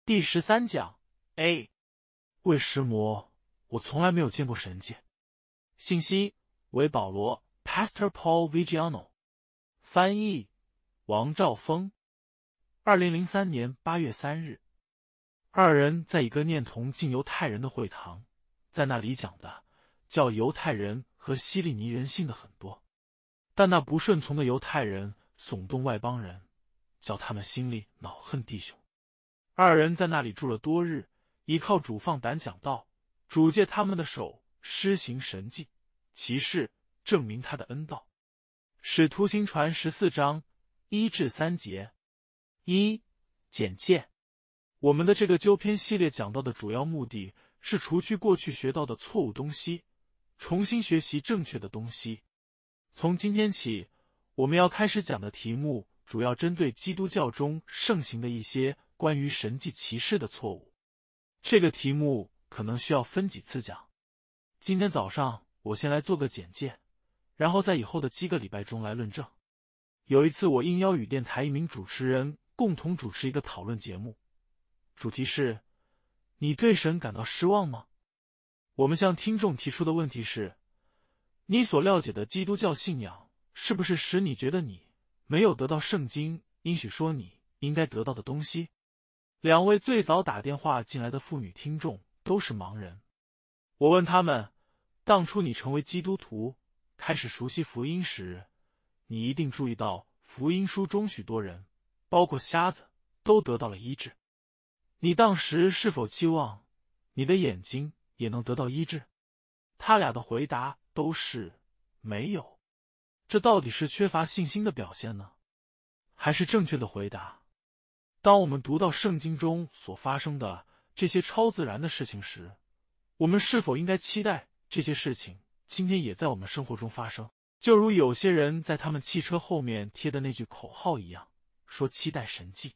第13讲 A 为石魔，我从来没有见过神迹。信息为保罗 Pastor Paul Vigiano， 翻译王兆峰。2003年8月3日，二人在一个念同进犹太人的会堂，在那里讲的叫犹太人和希利尼人信的很多，但那不顺从的犹太人耸动外邦人，叫他们心里恼恨弟兄。二人在那里住了多日，依靠主放胆讲道，主借他们的手施行神迹奇事，证明他的恩道。使徒行传14章1至3节。简介。我们的这个纠篇系列讲到的主要目的是除去过去学到的错误东西，重新学习正确的东西。从今天起，我们要开始讲的题目主要针对基督教中盛行的一些关于神迹奇事的错误。这个题目可能需要分几次讲。今天早上我先来做个简介，然后在以后的几个礼拜中来论证。有一次我应邀与电台一名主持人共同主持一个讨论节目，主题是你对神感到失望吗？我们向听众提出的问题是，你所了解的基督教信仰是不是使你觉得你没有得到圣经应许说你应该得到的东西？两位最早打电话进来的妇女听众都是盲人。我问他们，当初你成为基督徒，开始熟悉福音时，你一定注意到福音书中许多人，包括瞎子，都得到了医治。你当时是否期望你的眼睛也能得到医治？他俩的回答都是没有。这到底是缺乏信心的表现呢，还是正确的回答？当我们读到圣经中所发生的这些超自然的事情时，我们是否应该期待这些事情今天也在我们生活中发生？就如有些人在他们汽车后面贴的那句口号一样，说期待神迹。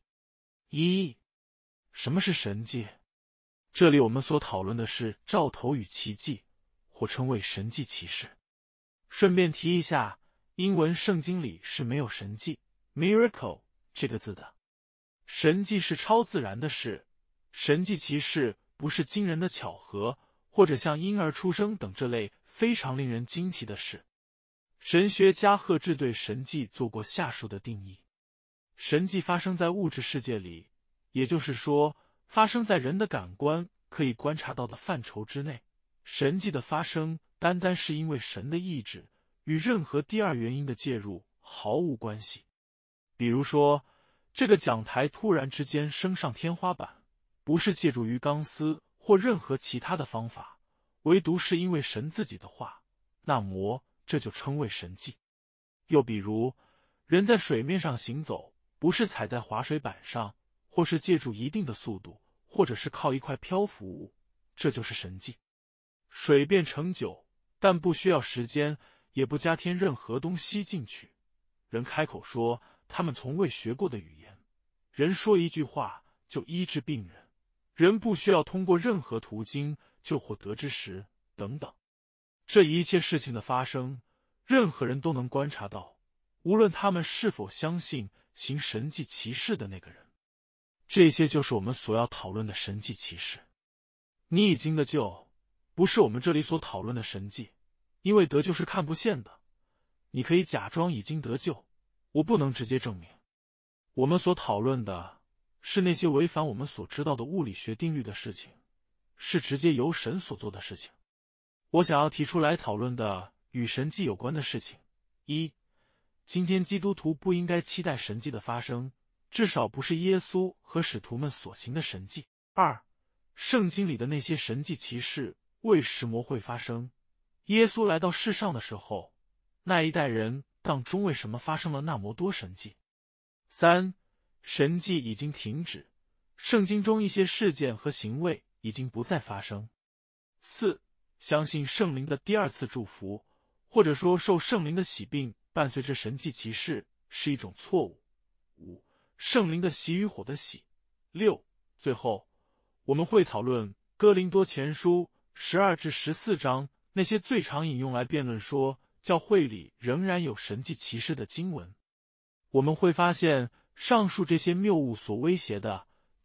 什么是神迹？这里我们所讨论的是兆头与奇迹，或称为神迹奇事。顺便提一下，英文圣经里是没有神迹 miracle 这个字的。神迹是超自然的事，神迹奇事不是惊人的巧合，或者像婴儿出生等这类非常令人惊奇的事。神学家赫志对神迹做过下述的定义：神迹发生在物质世界里，也就是说，发生在人的感官可以观察到的范畴之内。神迹的发生单单是因为神的意志，与任何第二原因的介入毫无关系。比如说，这个讲台突然之间升上天花板，不是借助于钢丝或任何其他的方法，唯独是因为神自己的话，那么这就称为神迹。又比如，人在水面上行走，不是踩在滑水板上，或是借助一定的速度，或者是靠一块漂浮物，这就是神迹。水变成酒，但不需要时间，也不加添任何东西进去。人开口说他们从未学过的语言，人说一句话就医治病人，人不需要通过任何途径就获得知识等等。这一切事情的发生，任何人都能观察到，无论他们是否相信行神迹奇事的那个人。这些就是我们所要讨论的神迹奇事。你已经得救，不是我们这里所讨论的神迹，因为得救是看不见的。你可以假装已经得救，我不能直接证明。我们所讨论的是那些违反我们所知道的物理学定律的事情，是直接由神所做的事情。我想要提出来讨论的与神迹有关的事情：今天基督徒不应该期待神迹的发生，至少不是耶稣和使徒们所行的神迹。圣经里的那些神迹奇事为什么会发生？耶稣来到世上的时候，那一代人当中为什么发生了那么多神迹？神迹已经停止，圣经中一些事件和行为已经不再发生。相信圣灵的第二次祝福，或者说受圣灵的洗并伴随着神迹奇事是一种错误。圣灵的洗与火的洗。最后我们会讨论哥林多前书12至14章那些最常引用来辩论说教会里仍然有神迹奇事的经文。我们会发现上述这些谬误所威胁的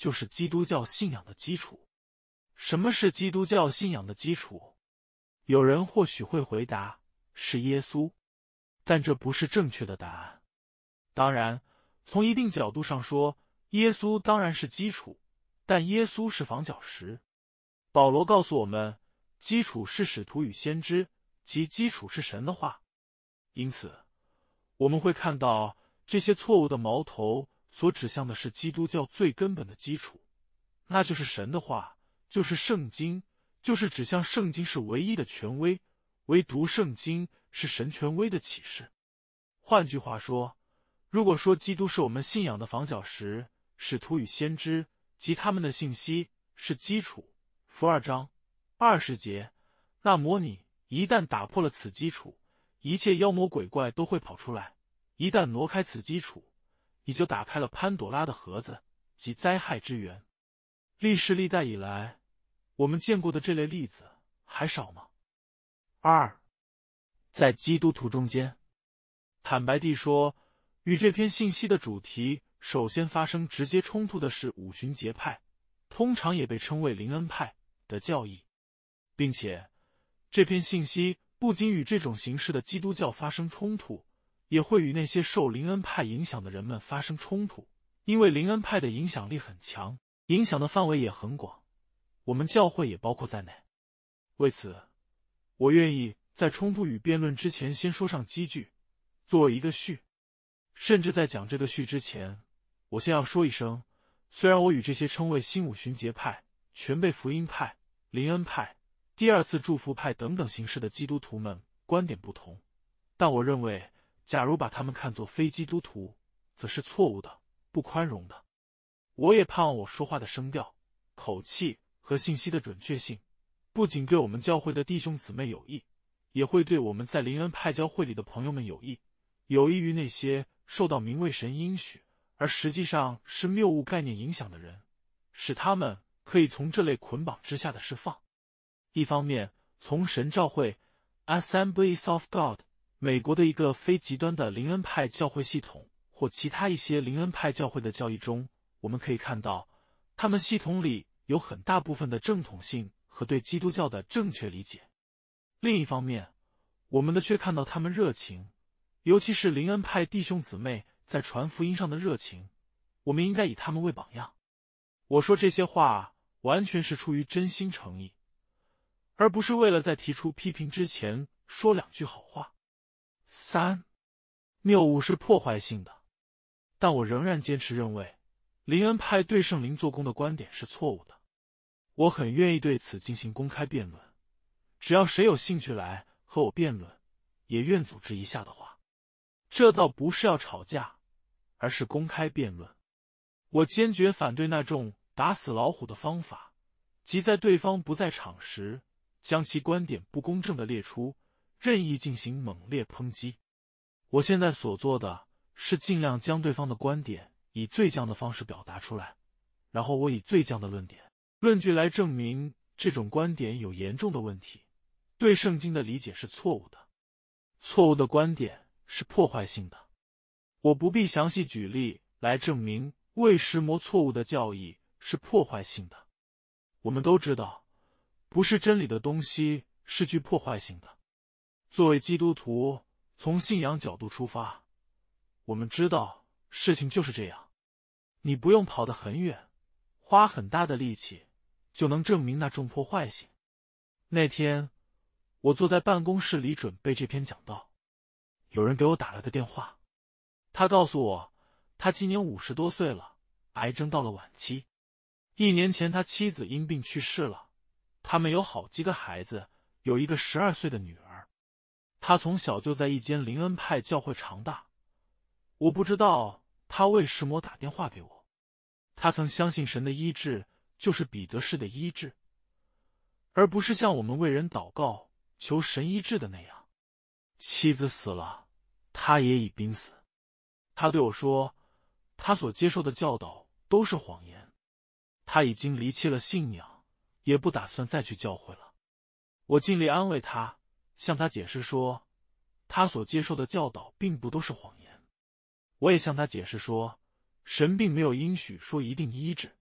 就是基督教信仰的基础。什么是基督教信仰的基础？有人或许会回答，是耶稣，但这不是正确的答案。当然，从一定角度上说，耶稣当然是基础，但耶稣是房角石。保罗告诉我们，基础是使徒与先知，即基础是神的话。因此，我们会看到这些错误的矛头所指向的是基督教最根本的基础，那就是神的话，就是圣经，就是指向圣经是唯一的权威，唯独圣经是神权威的启示。换句话说，如果说基督是我们信仰的房角石，使徒与先知及他们的信息是基础，弗2章20节，那么你一旦打破了此基础，一切妖魔鬼怪都会跑出来。一旦挪开此基础，你就打开了潘朵拉的盒子及灾害之源。历世历代以来，我们见过的这类例子还少吗？2. 在基督徒中间，坦白地说，与这篇信息的主题首先发生直接冲突的是五旬节派，通常也被称为灵恩派的教义，并且这篇信息不仅与这种形式的基督教发生冲突，也会与那些受灵恩派影响的人们发生冲突，因为灵恩派的影响力很强，影响的范围也很广，我们教会也包括在内。为此，我愿意在冲突与辩论之前先说上几句，作为一个序。甚至在讲这个序之前，我先要说一声，虽然我与这些称为新五旬节派、全备福音派、灵恩派、第二次祝福派等等形式的基督徒们观点不同，但我认为假如把他们看作非基督徒，则是错误的，不宽容的。我也盼望我说话的声调、口气和信息的准确性，不仅对我们教会的弟兄姊妹有益，也会对我们在灵恩派教会里的朋友们有益，有益于那些受到名为神应许，而实际上是谬误概念影响的人，使他们可以从这类捆绑之下的释放。一方面，从神召会 Assemblies of God 美国的一个非极端的灵恩派教会系统或其他一些灵恩派教会的教义中，我们可以看到他们系统里有很大部分的正统性和对基督教的正确理解。另一方面，我们却看到他们热情，尤其是灵恩派弟兄姊妹在传福音上的热情，我们应该以他们为榜样。我说这些话完全是出于真心诚意，而不是为了在提出批评之前说两句好话。3. 谬误是破坏性的，但我仍然坚持认为灵恩派对圣灵做工的观点是错误的。我很愿意对此进行公开辩论，只要谁有兴趣来和我辩论，也愿组织一下的话。这倒不是要吵架，而是公开辩论。我坚决反对那种打死老虎的方法，即在对方不在场时将其观点不公正地列出，任意进行猛烈抨击。我现在所做的是尽量将对方的观点以最降的方式表达出来，然后我以最降的论据来证明这种观点有严重的问题，对圣经的理解是错误的。错误的观点是破坏性的。我不必详细举例来证明为什么错误的教义是破坏性的。我们都知道，不是真理的东西是具破坏性的。作为基督徒，从信仰角度出发，我们知道事情就是这样。你不用跑得很远，花很大的力气，就能证明那种破坏性。那天，我坐在办公室里准备这篇讲道，有人给我打了个电话，他告诉我，他今年50多岁了，癌症到了晚期。1年前他妻子因病去世了，他们有好几个孩子，有一个12岁的女儿。他从小就在一间灵恩派教会长大。我不知道他为什么打电话给我。他曾相信神的医治就是彼得式的医治，而不是像我们为人祷告求神医治的那样。妻子死了，他也已濒死。他对我说，他所接受的教导都是谎言。他已经离弃了信仰，也不打算再去教会了。我尽力安慰他，向他解释说，他所接受的教导并不都是谎言。我也向他解释说，神并没有应许说一定医治，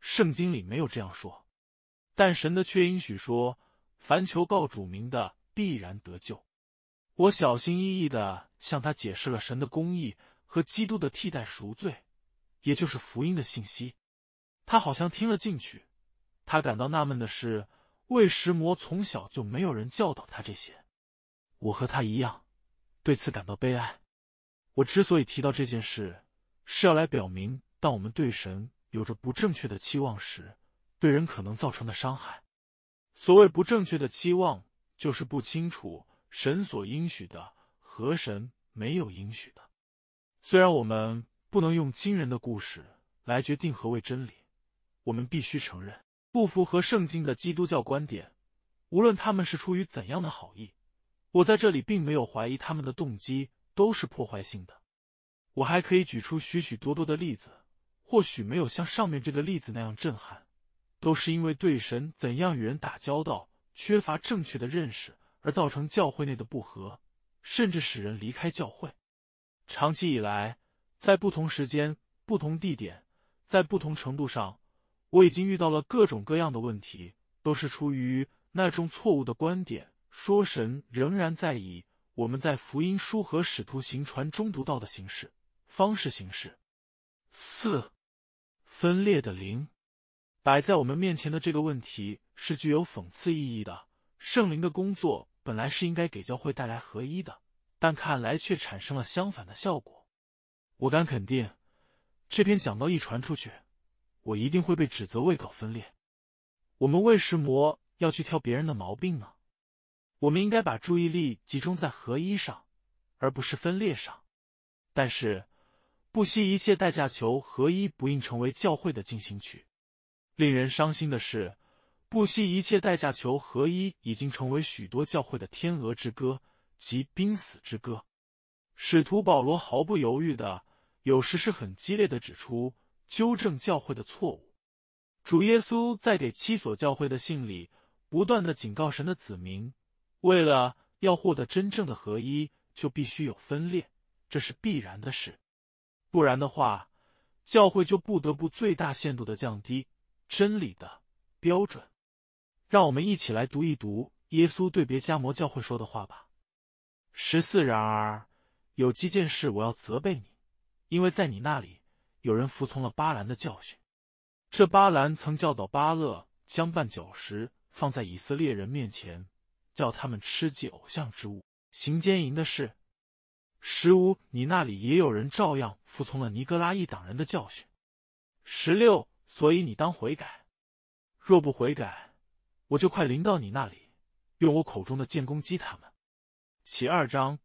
圣经里没有这样说，但神的却应许说，凡求告主名的必然得救。我小心翼翼地向他解释了神的公义和基督的替代赎罪，也就是福音的信息。他好像听了进去。他感到纳闷的是，为什么从小就没有人教导他这些。我和他一样，对此感到悲哀。我之所以提到这件事，是要来表明，当我们对神有着不正确的期望时，对人可能造成的伤害。所谓不正确的期望，就是不清楚神所应许的和神没有应许的。虽然我们不能用惊人的故事来决定何为真理，我们必须承认，不符合圣经的基督教观点，无论他们是出于怎样的好意，我在这里并没有怀疑他们的动机都是破坏性的。我还可以举出许许多多的例子，或许没有像上面这个例子那样震撼，都是因为对神怎样与人打交道缺乏正确的认识，而造成教会内的不和，甚至使人离开教会。长期以来，在不同时间、不同地点，在不同程度上，我已经遇到了各种各样的问题，都是出于那种错误的观点，说神仍然在以我们在福音书和使徒行传中读到的方式行事。4. 分裂的灵。摆在我们面前的这个问题是具有讽刺意义的。圣灵的工作本来是应该给教会带来合一的，但看来却产生了相反的效果。我敢肯定，这篇讲道一传出去，我一定会被指责为搞分裂。我们为什么要去挑别人的毛病呢？我们应该把注意力集中在合一上，而不是分裂上。但是，不惜一切代价求合一不应成为教会的进行曲。令人伤心的是，不惜一切代价求合一已经成为许多教会的天鹅之歌及濒死之歌。使徒保罗毫不犹豫的，有时是很激烈的指出、纠正教会的错误。主耶稣在给7所教会的信里，不断的警告神的子民，为了要获得真正的合一，就必须有分裂，这是必然的事。不然的话，教会就不得不最大限度的降低真理的标准。让我们一起来读一读耶稣对别迦摩教会说的话吧。14然而，有几件事我要责备你，因为在你那里有人服从了巴兰的教训。这巴兰曾教导巴勒将绊脚石放在以色列人面前，叫他们吃祭偶像之物，行奸淫的事。15你那里也有人照样服从了尼哥拉一党人的教训。16所以你当悔改，若不悔改，我就快临到你那里，用我口中的剑攻击他们。启2章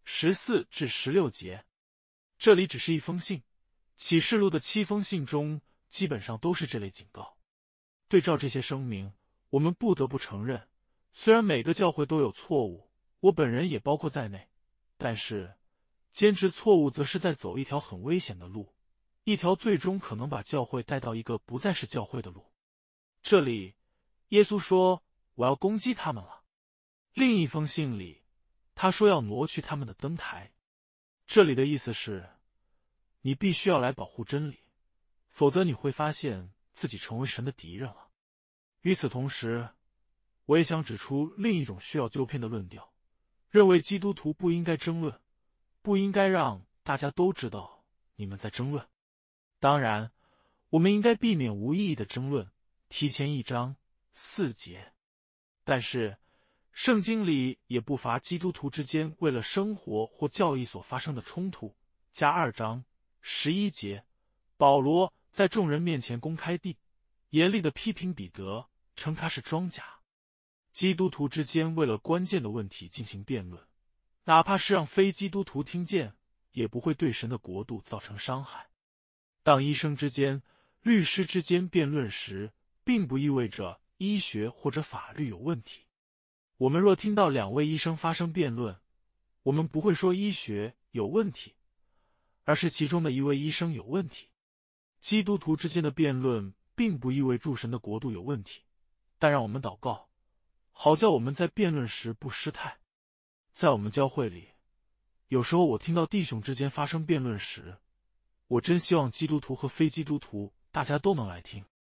14至16节。这里只是一封信，启示录的7封信中基本上都是这类警告。对照这些声明，我们不得不承认，虽然每个教会都有错误，我本人也包括在内，但是坚持错误则是在走一条很危险的路，一条最终可能把教会带到一个不再是教会的路。这里耶稣说，我要攻击他们了。另一封信里他说要挪去他们的灯台。这里的意思是，你必须要来保护真理，否则你会发现自己成为神的敌人了。与此同时，我也想指出另一种需要纠偏的论调，认为基督徒不应该争论，不应该让大家都知道你们在争论。当然，我们应该避免无意义的争论，提前1章4节。但是，圣经里也不乏基督徒之间为了生活或教义所发生的冲突。加2章11节，保罗在众人面前公开地严厉的批评彼得，称他是装假。基督徒之间为了关键的问题进行辩论，哪怕是让非基督徒听见，也不会对神的国度造成伤害。当医生之间、律师之间辩论时，并不意味着医学或者法律有问题。我们若听到2位医生发生辩论，我们不会说医学有问题，而是其中的一位医生有问题。基督徒之间的辩论并不意味着神的国度有问题，但让我们祷告，好叫我们在辩论时不失态。在我们教会里，有时候我听到弟兄之间发生辩论时，我真希望基督徒和非基督徒大家都能来听。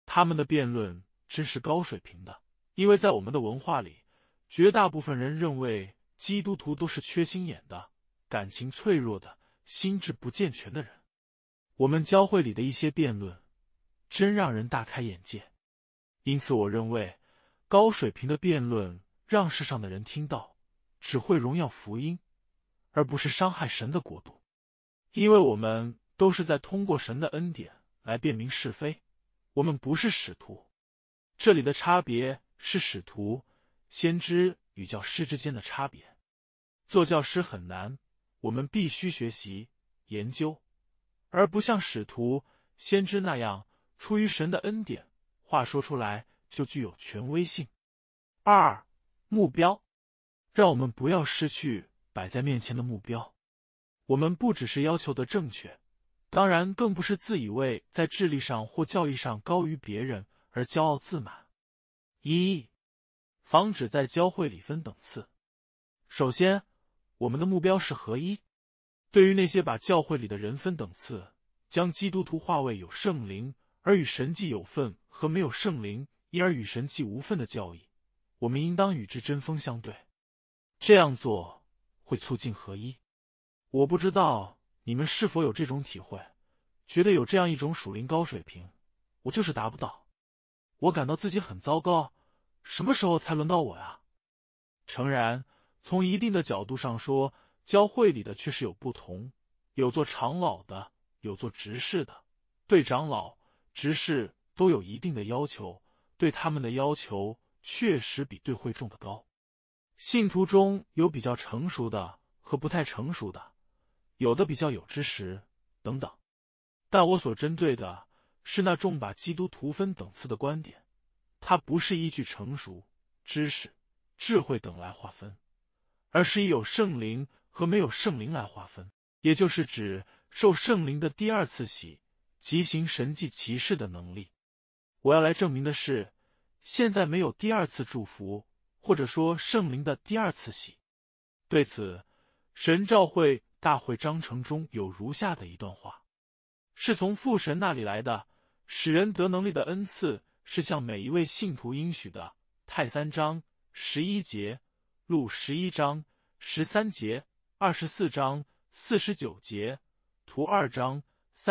他们的辩论真是高水平的，因为在我们的文化里，绝大部分人认为基督徒都是缺心眼的、感情脆弱的、心智不健全的人。我们教会里的一些辩论，真让人大开眼界。因此我认为，高水平的辩论让世上的人听到，只会荣耀福音，而不是伤害神的国度。因为我们都是在通过神的恩典来辨明是非，我们不是使徒。这里的差别是使徒、先知与教师之间的差别。做教师很难，我们必须学习、研究，而不像使徒、先知那样出于神的恩典，话说出来就具有权威性。二、目标，让我们不要失去摆在面前的目标。我们不只是要求的正确，当然更不是自以为在智力上或教义上高于别人而骄傲自满。一、防止在教会里分等次。首先，我们的目标是合一。对于那些把教会里的人分等次，将基督徒划为有圣灵而与神既有份和没有圣灵因而与神既无份的教义，我们应当与之针锋相对。这样做会促进合一。我不知道你们是否有这种体会，觉得有这样一种属灵高水平，我就是达不到。我感到自己很糟糕，什么时候才轮到我呀？诚然，从一定的角度上说，教会里的确实有不同，有做长老的，有做执事的，对长老、执事都有一定的要求，对他们的要求确实比对会众的高。信徒中有比较成熟的和不太成熟的，有的比较有知识等等。但我所针对的是那重把基督徒分等次的观点，它不是依据成熟、知识、智慧等来划分，而是以有圣灵和没有圣灵来划分，也就是指受圣灵的第二次洗及行神迹奇事的能力。我要来证明的是，现在没有第二次祝福，或者说圣灵的第二次洗。对此，神召会大会章程中有如下的一段话，是从父神那里来的，使人得能力的恩赐是向每一位信徒应许的。太3章11节，路11章13节，24章49节，图2章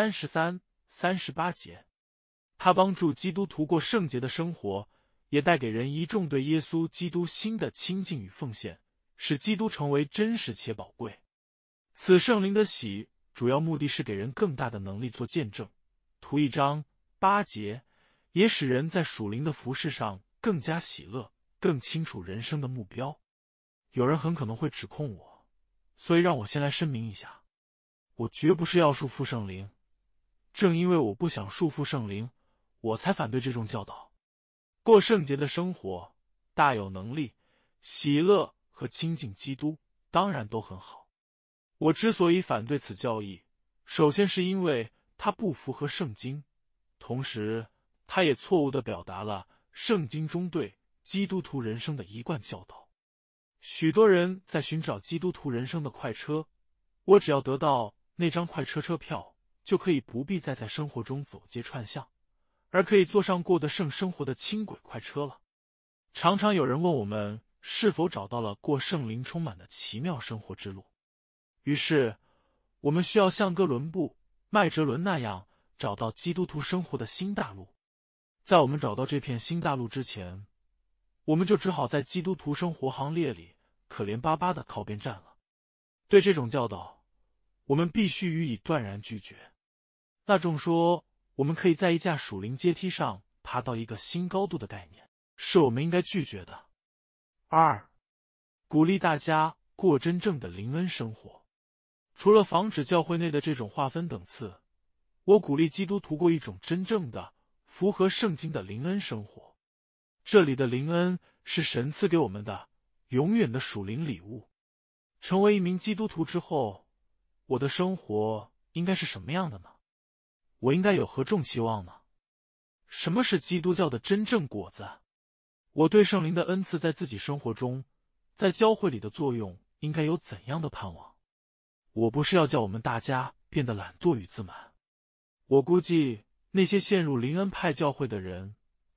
33、38节。他帮助基督徒过圣洁的生活，也带给人一众对耶稣基督新的亲近与奉献，使基督成为真实且宝贵。此圣灵的喜，主要目的是给人更大的能力做见证。图1章8节，也使人在属灵的服事上更加喜乐，更清楚人生的目标。有人很可能会指控我，所以让我先来声明一下，我绝不是要束缚圣灵，正因为我不想束缚圣灵，我才反对这种教导。过圣洁的生活，大有能力、喜乐和亲近基督，当然都很好。我之所以反对此教义，首先是因为它不符合圣经，同时它也错误地表达了圣经中对基督徒人生的一贯教导。许多人在寻找基督徒人生的快车，我只要得到那张快车车票，就可以不必再在生活中走街串巷，而可以坐上过得圣生活的轻轨快车了。常常有人问我们是否找到了过圣灵充满的奇妙生活之路，于是我们需要像哥伦布、麦哲伦那样找到基督徒生活的新大陆。在我们找到这片新大陆之前，我们就只好在基督徒生活行列里可怜巴巴的靠边站了。对这种教导，我们必须予以断然拒绝。那种说我们可以在一架属灵阶梯上爬到一个新高度的概念，是我们应该拒绝的。二、鼓励大家过真正的灵恩生活。除了防止教会内的这种划分等次，我鼓励基督徒过一种真正的、符合圣经的灵恩生活。这里的灵恩是神赐给我们的永远的属灵礼物。成为一名基督徒之后，我的生活应该是什么样的呢？我应该有何种期望呢？什么是基督教的真正果子？我对圣灵的恩赐在自己生活中，在教会里的作用应该有怎样的盼望？我不是要叫我们大家变得懒惰与自满。我估计那些陷入灵恩派教会的人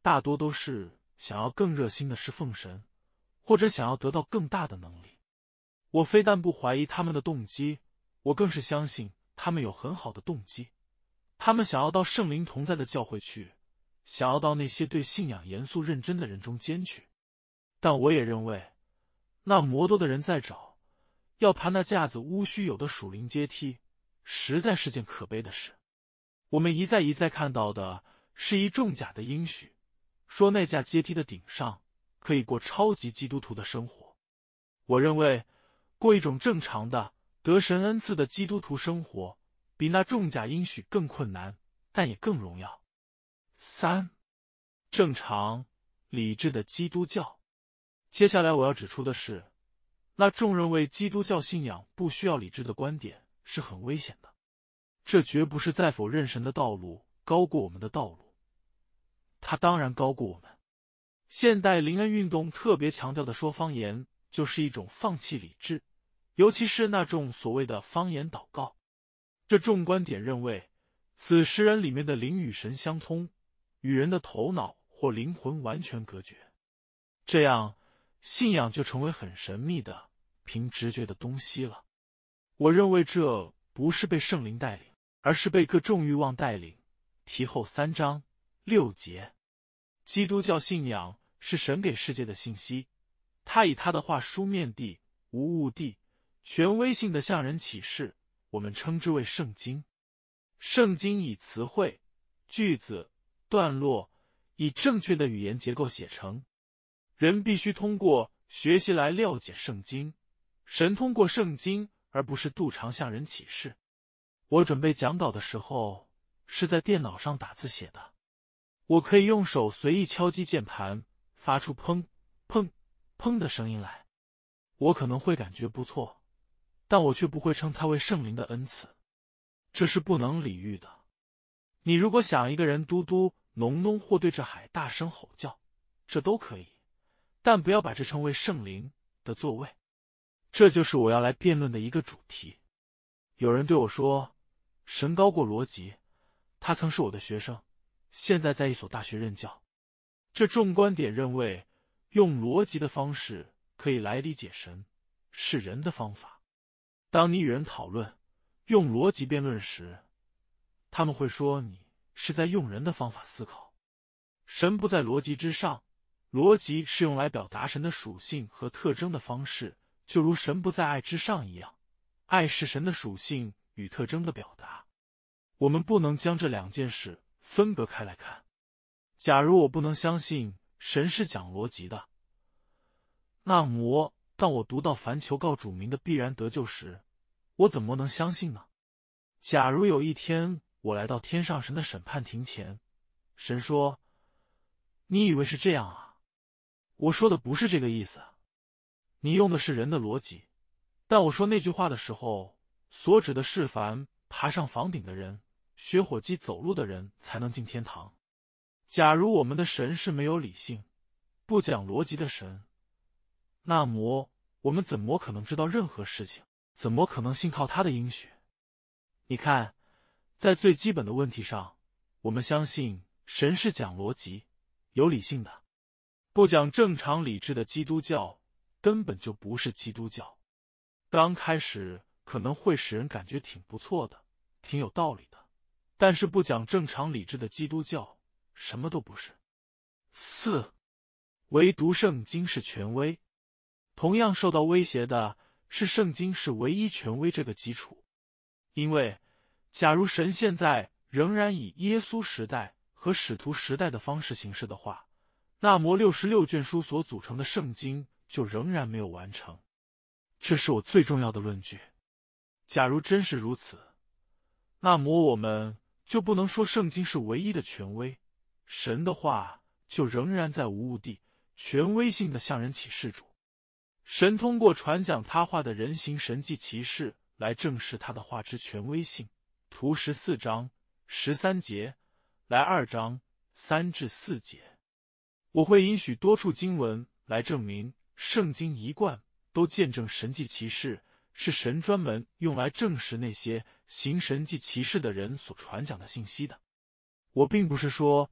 大多都是想要更热心的侍奉神，或者想要得到更大的能力。我非但不怀疑他们的动机，我更是相信他们有很好的动机。他们想要到圣灵同在的教会去，想要到那些对信仰严肃认真的人中间去。但我也认为，那魔多的人在找，要爬那架子乌须有的属灵阶梯，实在是件可悲的事。我们一再一再看到的是一众假的应许，说那架阶梯的顶上可以过超级基督徒的生活。我认为，过一种正常的得神恩赐的基督徒生活，比那众假应许更困难，但也更荣耀。3. 正常理智的基督教。接下来我要指出的是，那众认为基督教信仰不需要理智的观点是很危险的。这绝不是在否认神的道路高过我们的道路，它当然高过我们。现代灵恩运动特别强调的说方言，就是一种放弃理智，尤其是那种所谓的方言祷告。这众观点认为，此时人里面的灵与神相通，与人的头脑或灵魂完全隔绝，这样信仰就成为很神秘的凭直觉的东西了。我认为这不是被圣灵带领，而是被各种欲望带领。提后3章6节。基督教信仰是神给世界的信息，他以他的话书面地、无误地、权威性的向人启示，我们称之为圣经。圣经以词汇、句子、段落，以正确的语言结构写成。人必须通过学习来了解圣经，神通过圣经，而不是肚肠向人启示。我准备讲稿的时候是在电脑上打字写的，我可以用手随意敲击键盘，发出砰砰砰的声音来。我可能会感觉不错，但我却不会称它为圣灵的恩赐，这是不能理喻的。你如果想一个人嘟嘟哝哝或对着海大声吼叫，这都可以，但不要把这称为圣灵的作为。这就是我要来辩论的一个主题。有人对我说，神高过逻辑，他曾是我的学生，现在在一所大学任教。这众观点认为，用逻辑的方式可以来理解神，是人的方法。当你与人讨论用逻辑辩论时，他们会说你是在用人的方法思考。神不在逻辑之上，逻辑是用来表达神的属性和特征的方式，就如神不在爱之上一样，爱是神的属性与特征的表达。我们不能将这两件事分隔开来看。假如我不能相信神是讲逻辑的，那么当我读到凡求告主名的必然得救时，我怎么能相信呢？假如有一天我来到天上神的审判庭前，神说，你以为是这样啊？我说的不是这个意思，你用的是人的逻辑，但我说那句话的时候所指的是凡爬上房顶的人、学火机走路的人才能进天堂。假如我们的神是没有理性、不讲逻辑的神，那么我们怎么可能知道任何事情？怎么可能信靠他的应许？你看，在最基本的问题上，我们相信神是讲逻辑、有理性的。不讲正常理智的基督教根本就不是基督教。刚开始可能会使人感觉挺不错的，挺有道理的，但是不讲正常理智的基督教什么都不是。4. 唯独圣经是权威。同样受到威胁的是圣经是唯一权威这个基础。因为假如神现在仍然以耶稣时代和使徒时代的方式行事的话，那么66卷书所组成的圣经就仍然没有完成。这是我最重要的论据。假如真是如此，那么我们就不能说圣经是唯一的权威，神的话就仍然在无误地、权威性的向人启示主。神通过传讲他话的人行神迹奇事来证实他的话之权威性。图14章13节，来2章3至4节。我会引许多处经文来证明圣经一贯都见证神迹奇事是神专门用来证实那些行神迹奇事的人所传讲的信息的。我并不是说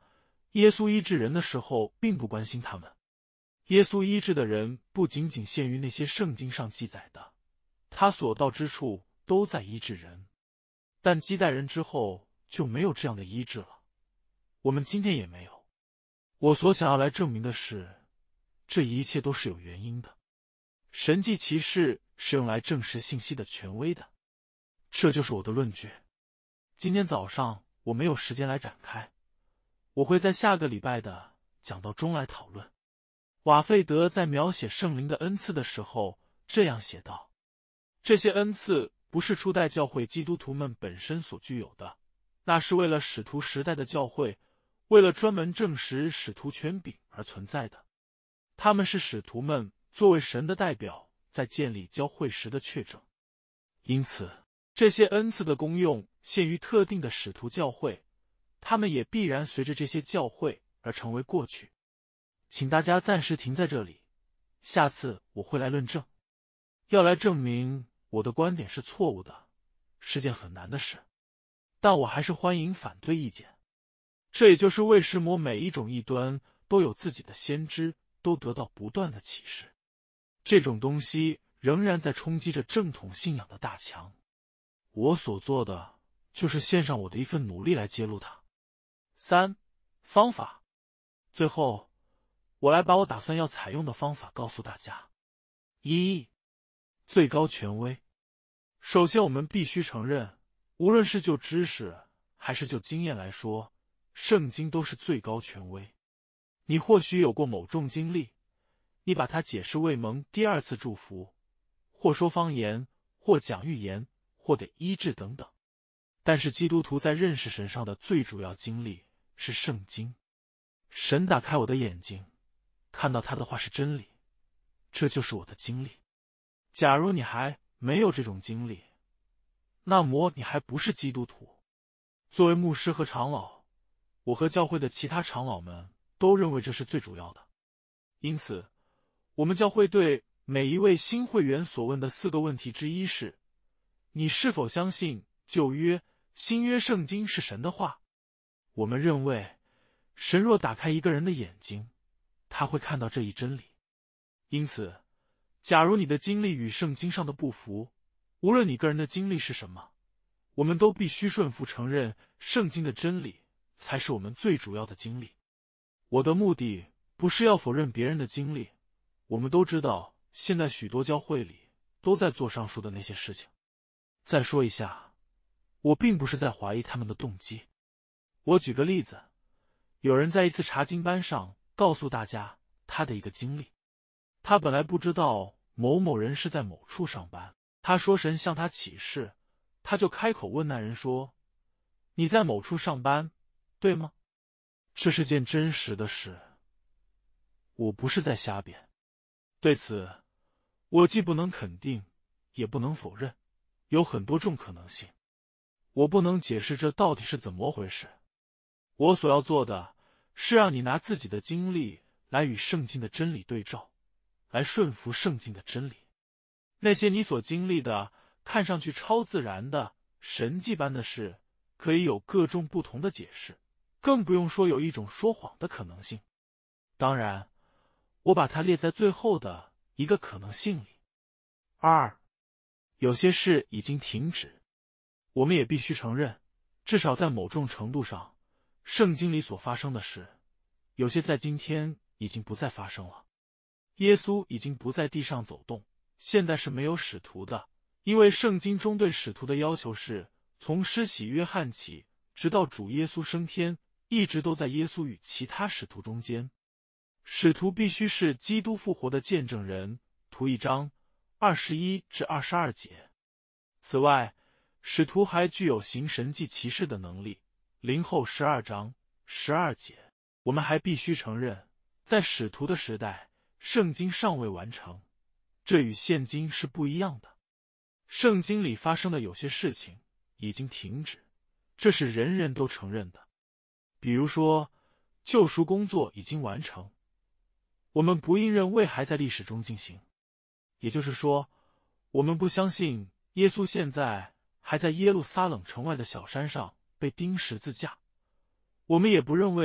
耶稣医治人的时候并不关心他们。耶稣医治的人不仅仅限于那些圣经上记载的，他所到之处都在医治人。但基代人之后就没有这样的医治了，我们今天也没有。我所想要来证明的是，这一切都是有原因的。神迹奇事是用来证实信息的权威的，这就是我的论据。今天早上我没有时间来展开，我会在下个礼拜的讲道中来讨论。瓦费德在描写圣灵的恩赐的时候这样写道：这些恩赐不是初代教会基督徒们本身所具有的，那是为了使徒时代的教会，为了专门证实使徒权柄而存在的。他们是使徒们作为神的代表在建立教会时的确证。因此，这些恩赐的功用限于特定的使徒教会，他们也必然随着这些教会而成为过去。请大家暂时停在这里，下次我会来论证。要来证明我的观点是错误的，是件很难的事，但我还是欢迎反对意见。这也就是为什么每一种异端都有自己的先知，都得到不断的启示。这种东西仍然在冲击着正统信仰的大墙。我所做的就是献上我的一份努力来揭露它。3. 方法。最后，我来把我打算要采用的方法告诉大家。1. 最高权威。首先，我们必须承认，无论是就知识还是就经验来说，圣经都是最高权威。你或许有过某种经历，你把它解释为蒙第二次祝福，或说方言，或讲预言，或得医治等等。但是基督徒在认识神上的最主要经历是圣经。神打开我的眼睛，看到他的话是真理，这就是我的经历。假如你还没有这种经历，那么你还不是基督徒。作为牧师和长老，我和教会的其他长老们都认为这是最主要的。因此，我们教会对每一位新会员所问的4个问题之一是：你是否相信旧约、新约圣经是神的话？我们认为，神若打开一个人的眼睛，他会看到这一真理。因此，假如你的经历与圣经上的不符，无论你个人的经历是什么，我们都必须顺服承认圣经的真理才是我们最主要的经历。我的目的不是要否认别人的经历，我们都知道现在许多教会里都在做上述的那些事情。再说一下，我并不是在怀疑他们的动机。我举个例子，有人在一次查经班上告诉大家他的一个经历。他本来不知道某某人是在某处上班，他说神向他启示，他就开口问那人说：你在某处上班，对吗？这是件真实的事，我不是在瞎编。对此，我既不能肯定，也不能否认，有很多种可能性。我不能解释这到底是怎么回事。我所要做的是让你拿自己的经历来与圣经的真理对照，来顺服圣经的真理。那些你所经历的看上去超自然的神迹般的事，可以有各种不同的解释，更不用说有一种说谎的可能性。当然，我把它列在最后的一个可能性里。2. 有些事已经停止。我们也必须承认，至少在某种程度上，圣经里所发生的事，有些在今天已经不再发生了。耶稣已经不在地上走动，现在是没有使徒的，因为圣经中对使徒的要求是，从施洗约翰起，直到主耶稣升天，一直都在耶稣与其他使徒中间。使徒必须是基督复活的见证人，图1章21至22节。此外，使徒还具有行神迹奇事的能力，林后12章12节。我们还必须承认，在使徒的时代，圣经尚未完成，这与现今是不一样的。圣经里发生的有些事情已经停止，这是人人都承认的。比如说，救赎工作已经完成，我们不应认为还在历史中进行。也就是说，我们不相信耶稣现在还在耶路撒冷城外的小山上被钉十字架。我们也不认为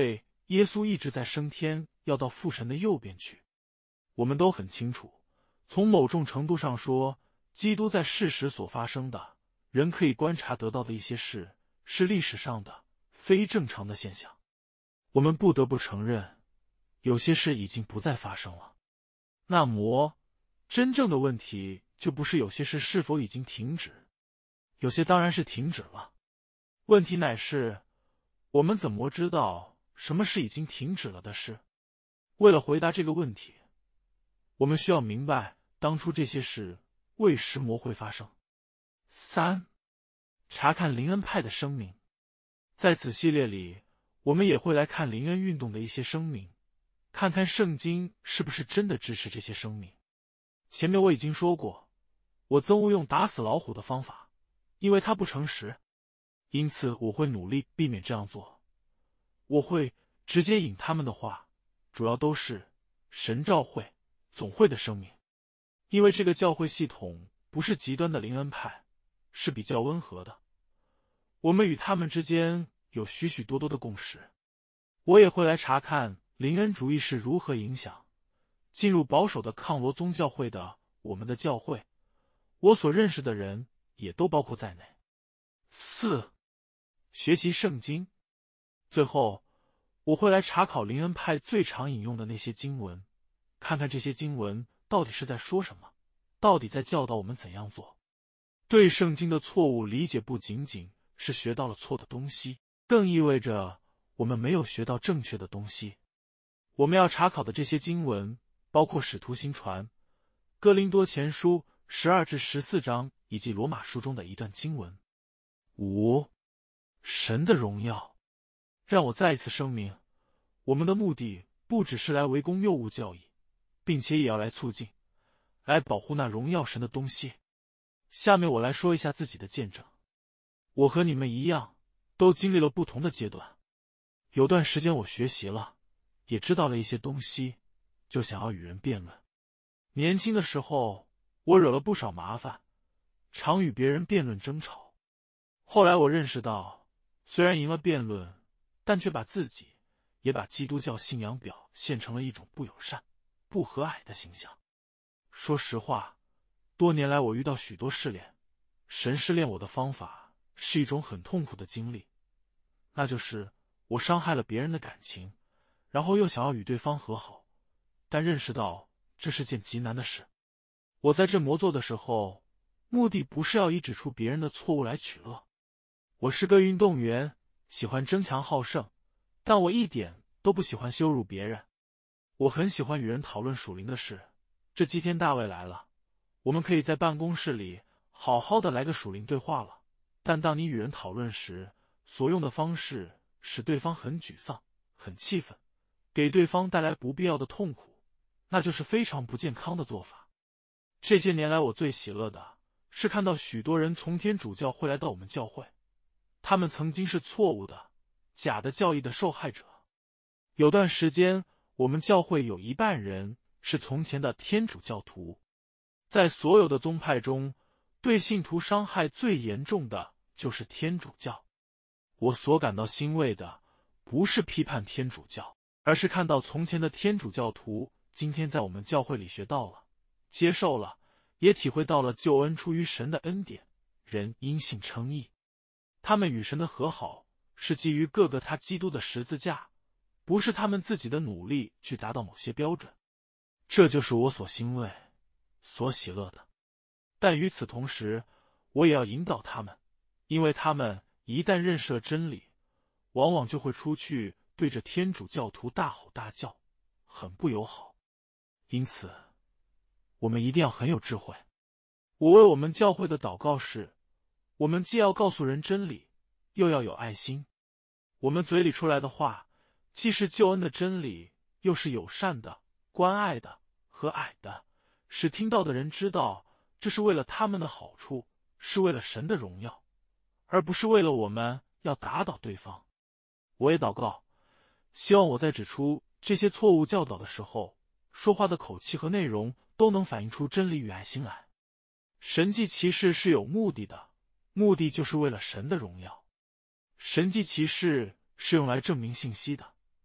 耶稣一直在升天，要到父神的右边去。我们都很清楚，从某种程度上说，基督在世时所发生的，人可以观察得到的一些事，是历史上的非正常的现象。我们不得不承认，有些事已经不再发生了。那么，真正的问题就不是有些事是否已经停止，有些当然是停止了。问题乃是，我们怎么知道什么是已经停止了的事？为了回答这个问题，我们需要明白当初这些事为什么会发生。3. 查看灵恩派的声明。在此系列里，我们也会来看灵恩运动的一些声明，看看圣经是不是真的支持这些声明。前面我已经说过，我憎恶用打死老虎的方法，因为它不诚实，因此我会努力避免这样做。我会直接引他们的话，主要都是神召会总会的声明，因为这个教会系统不是极端的灵恩派，是比较温和的。我们与他们之间有许许多多的共识。我也会来查看灵恩主义是如何影响进入保守的抗罗宗教会的我们的教会，我所认识的人也都包括在内。4. 学习圣经。最后，我会来查考灵恩派最常引用的那些经文，看看这些经文到底是在说什么，到底在教导我们怎样做。对圣经的错误理解不仅仅是学到了错的东西，更意味着我们没有学到正确的东西。我们要查考的这些经文包括使徒行传、哥林多前书12至14章以及罗马书中的一段经文。5. 神的荣耀。让我再一次声明，我们的目的不只是来围攻谬误教义，并且也要来促进、来保护那荣耀神的东西。下面我来说一下自己的见证。我和你们一样，都经历了不同的阶段。有段时间我学习了，也知道了一些东西，就想要与人辩论。年轻的时候，我惹了不少麻烦，常与别人辩论争吵。后来我认识到，虽然赢了辩论，但却把自己也把基督教信仰表现成了一种不友善、不和蔼的形象。说实话，多年来我遇到许多试炼，神试炼我的方法是一种很痛苦的经历，那就是我伤害了别人的感情，然后又想要与对方和好，但认识到这是件极难的事。我在这么做的时候，目的不是要以指出别人的错误来取乐。我是个运动员，喜欢争强好胜，但我一点都不喜欢羞辱别人。我很喜欢与人讨论属灵的事。这几天大卫来了，我们可以在办公室里好好的来个属灵对话了。但当你与人讨论时，所用的方式使对方很沮丧、很气愤，给对方带来不必要的痛苦，那就是非常不健康的做法。这些年来我最喜乐的是看到许多人从天主教会来到我们教会，他们曾经是错误的、假的教义的受害者。有段时间，我们教会有一半人是从前的天主教徒。在所有的宗派中，对信徒伤害最严重的就是天主教。我所感到欣慰的，不是批判天主教，而是看到从前的天主教徒今天在我们教会里学到了、接受了，也体会到了救恩出于神的恩典，人因信称义。他们与神的和好是基于各个他基督的十字架，不是他们自己的努力去达到某些标准。这就是我所欣慰、所喜乐的。但与此同时，我也要引导他们，因为他们一旦认识了真理，往往就会出去对着天主教徒大吼大叫，很不友好。因此，我们一定要很有智慧。我为我们教会的祷告是，我们既要告诉人真理，又要有爱心。我们嘴里出来的话，既是救恩的真理，又是友善的、关爱的、和蔼的，使听到的人知道，这是为了他们的好处，是为了神的荣耀，而不是为了我们要打倒对方。我也祷告，希望我在指出这些错误教导的时候，说话的口气和内容都能反映出真理与爱心来。神迹奇事是有目的的，目的就是为了神的荣耀。神迹奇事是用来证明信息的，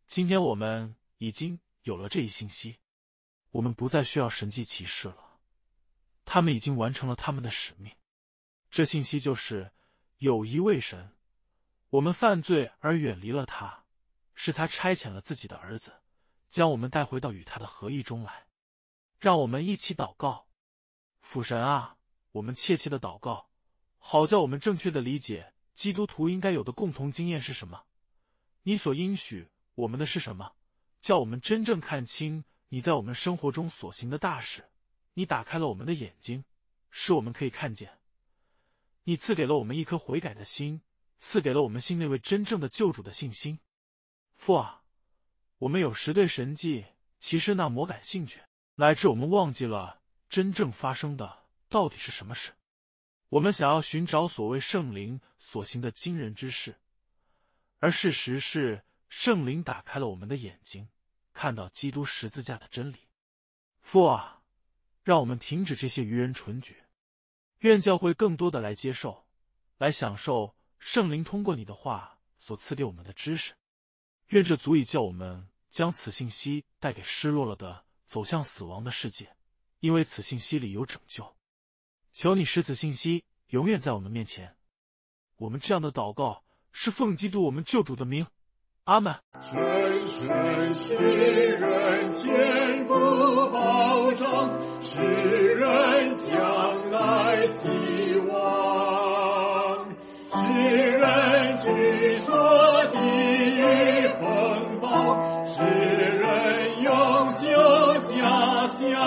今天我们已经有了这一信息，我们不再需要神迹奇事了，他们已经完成了他们的使命。这信息就是有一位神，我们犯罪而远离了他，是他差遣了自己的儿子，将我们带回到与他的合一中来。让我们一起祷告。父神啊，我们切切的祷告，好叫我们正确的理解基督徒应该有的共同经验是什么，你所应许我们的是什么，叫我们真正看清你在我们生活中所行的大事。你打开了我们的眼睛，使我们可以看见。你赐给了我们一颗悔改的心，赐给了我们心内为真正的救主的信心。父啊，我们有时对神迹奇事那么感兴趣，乃至我们忘记了真正发生的到底是什么事。我们想要寻找所谓圣灵所行的惊人之事，而事实是圣灵打开了我们的眼睛，看到基督十字架的真理。父啊，让我们停止这些愚人蠢举，愿教会更多的来接受，来享受圣灵通过你的话所赐给我们的知识。愿这足以叫我们将此信息带给失落了的走向死亡的世界，因为此信息里有拯救。求你使此信息永远在我们面前。我们这样的祷告是奉基督我们救主的名，阿们。 深深世人坚固保障，世人将来希望，世人据说地狱风暴，世人永久家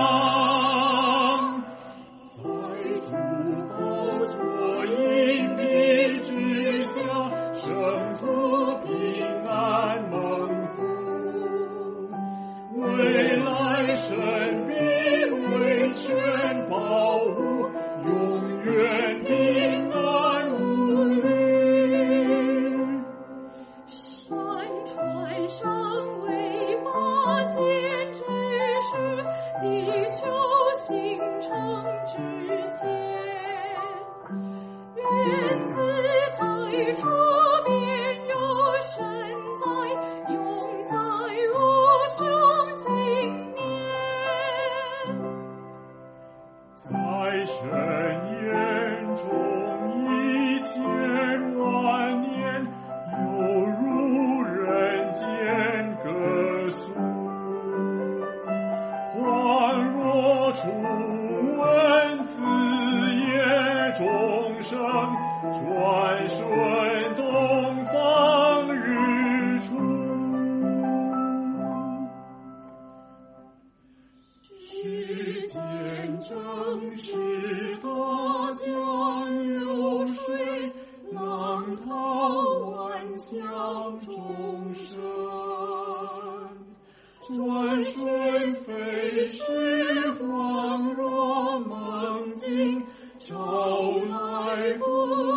乡，在主宝座荫庇之下，圣徒平安蒙福，未来神必为全保护，永远平安无虑。 山川尚未发现之时，地球形成之前，原自太初便有神在，永在无穷经年。 在神眼中1000万年，犹如人间歌颂，恍若初闻子夜钟声，转瞬东方日出。世间正是大江流水，浪涛万象众生，转瞬飞逝，恍若梦境，朝来不